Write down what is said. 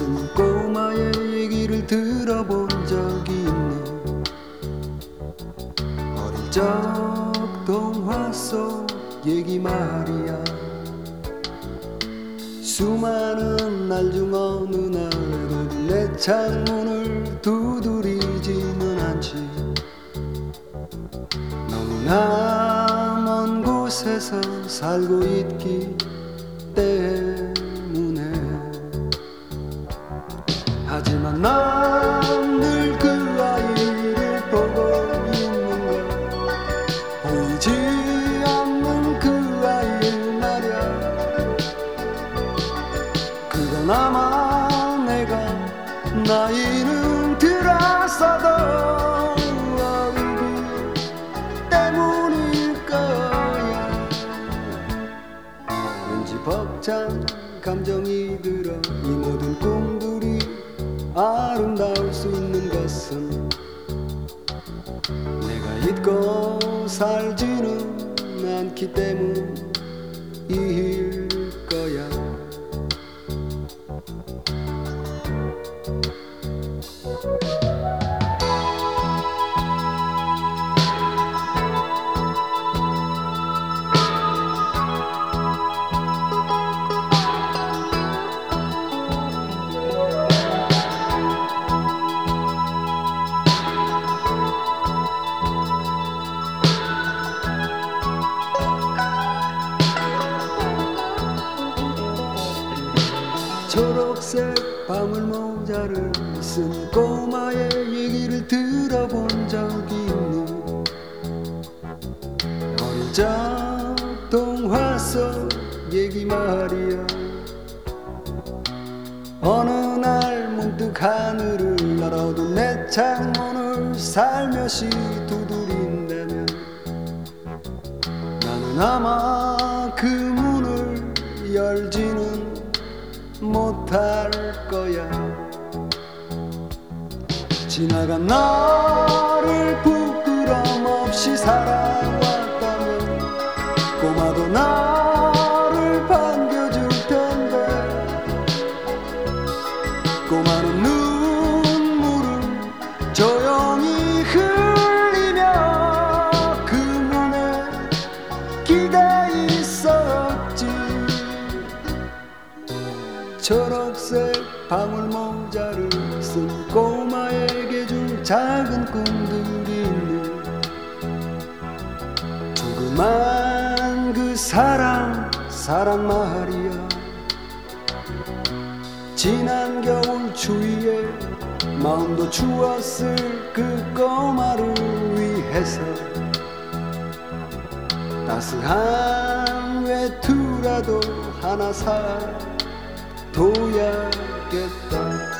쓴 꼬마의 얘기를 들어본 적이 있네. 어릴 적 동화 속 얘기 말이야. 수많은 날 중 어느 날에도 내 창문을 두드리지는 않지. 너무나 먼 곳에서 살고 있기 때문에. 하지만 난 늘 그 아이를 보고 있는 걸. 보이지 않는 그 아이 말야. 그건 아마 내가 나이는 들었어도 어리기 때문일 거야. 왠지 벅찬 감정이 들어 이 모든 꿈들이 아름다울 수 있는 것은 내가 잊고 살지는 않기 때문일 거야. 초록색 방울모자를 쓴 꼬마의 얘기를 들어본 적이 있니. 어릴 적 동화 속 얘기 말이야. 어느 날 문득 하늘을 날아도 내 창문을 살며시 두드린다면 나는 아마 그 문을 열지는 못할 거야. 지나간 나를 부끄럼 없이 살아왔다면 꼬마도 나를 반겨줄 텐데. 꼬마는 눈물을 조용히 흘리며 그 문에 기대 있었지. 초록색 방울모자를 쓴 꼬마에게 줄 작은 꿈들이 있는. 조그만 그 사랑 말이야. 지난 겨울 추위에 마음도 추웠을 그 꼬마를 위해서 따스한 외투라도 하나 사 둬야겠다.